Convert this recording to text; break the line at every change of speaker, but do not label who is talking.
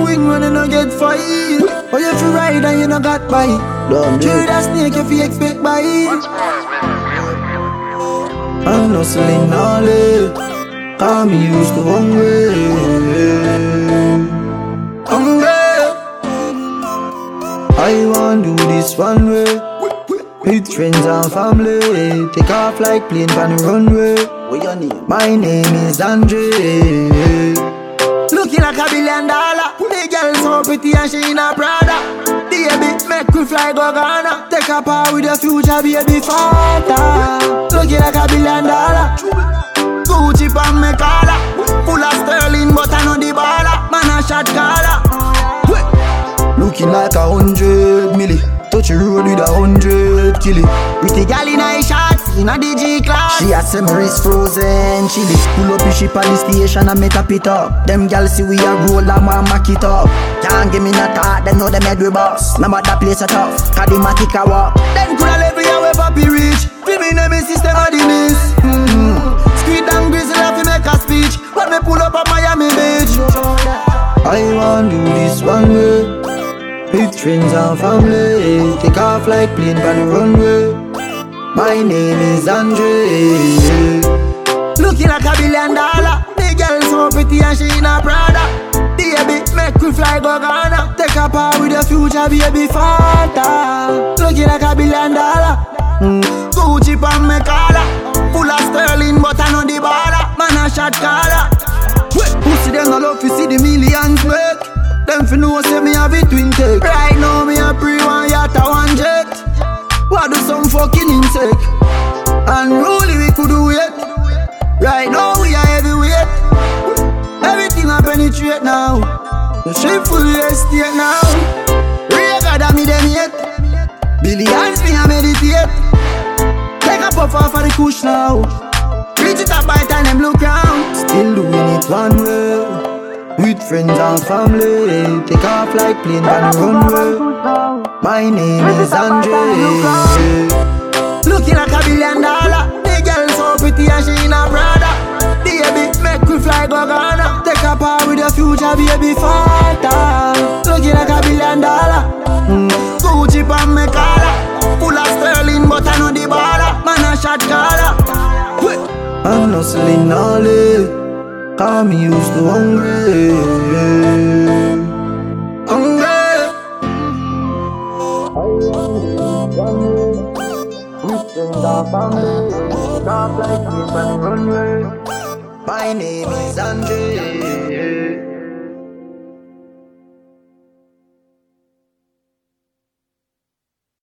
win when you no get fight. But if you ride and you no got bite, trade a snake if you expect bite. I'm hustling all day, cause me used to hungry. I want do this one way, with friends and family. Take off like plane on the runway. What your name? My name is Andre. Looking like $1 billion. The girl so pretty and she in a Prada. Baby, make we fly go Ghana. Take a part with your future baby father. Looking like $1 billion. Gucci pan me collar. Full of sterling but I know the baller. Man a shot caller. Looking like 100 milli. Touch the road with 100 killie. With the gal in a shots, in a DG class. She has some wrist frozen chili. Pull up the ship at the station and me tap it up. Them gal see we a roll and want mack it up. Can't give me no thought, them know them head we boss. Number that place a tough, cause the matic a walk. Them coulda level ya where papi reach. Feel me name is system of the miss. Squid and grizzle have to make a speech. When me pull up at Miami Beach. I want do this one way, with friends and family. Take off like plane on the runway. My name is Andre. Looking like $1 billion. The girl so pretty and she in a Prada. Baby, make we fly go Ghana. Take a part with your future baby father. Looking like $1 billion. Gucci pan me collar. Full of sterling but I know the baller. Man a shot caller. Pussy them no love to see the millions make. Them fi know say me have it twin take. Right now me a pre one yacht a one jet. What do some fucking insect? Unruly we could do it. Right now we are heavyweight. Everything I penetrate now. The ship full estate now. Real God me them yet. Billions me a meditate. Take a puff off of the kush now. Reach it up by time them look round. Still doing it one way, with friends and family. Take off like plane on the runway. My name is Andre. Looking like $1 billion. The girl so pretty and she in a Prada. Baby, make we fly go Ghana. Take a part with your future baby father. Looking like $1 billion. Gucci pan me collar. Full of sterling but I know the baller. Man a shot caller. I'm hustling all day, cause me used to hungry. My name is Andre.